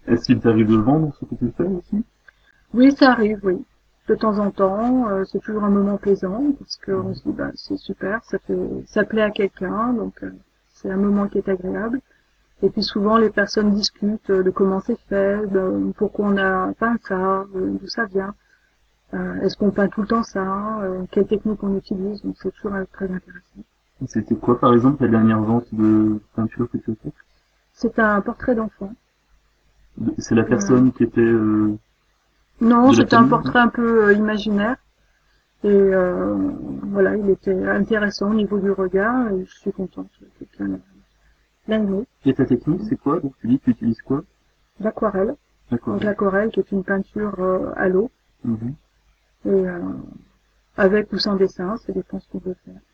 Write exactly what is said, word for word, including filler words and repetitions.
Est-ce qu'il t'arrive de le vendre, ce que tu fais aussi? Oui, ça arrive, oui. De temps en temps, euh, c'est toujours un moment plaisant parce qu'on se dit, bah, c'est super, ça fait, ça plaît à quelqu'un, donc euh, c'est un moment qui est agréable. Et puis souvent, les personnes discutent euh, de comment c'est fait, de pourquoi on a peint ça, euh, d'où ça vient. Euh, est-ce qu'on peint tout le temps ça, euh, quelle technique on utilise, donc c'est toujours euh, très intéressant. C'était quoi, par exemple, la dernière vente de peinture que tu as faite? C'est un portrait d'enfant. C'est la Voilà. personne qui était euh, Non, de la c'était un famille, non? portrait un peu euh, imaginaire. Et euh, voilà, il était intéressant au niveau du regard et je suis contente. Quelqu'un l'a aimé. Et ta technique, c'est quoi? Donc tu dis que tu utilises quoi? L'aquarelle. Donc D'accord. l'aquarelle qui est une peinture euh, à l'eau Mhm. et euh, avec ou sans dessin, ça dépend ce qu'on veut faire.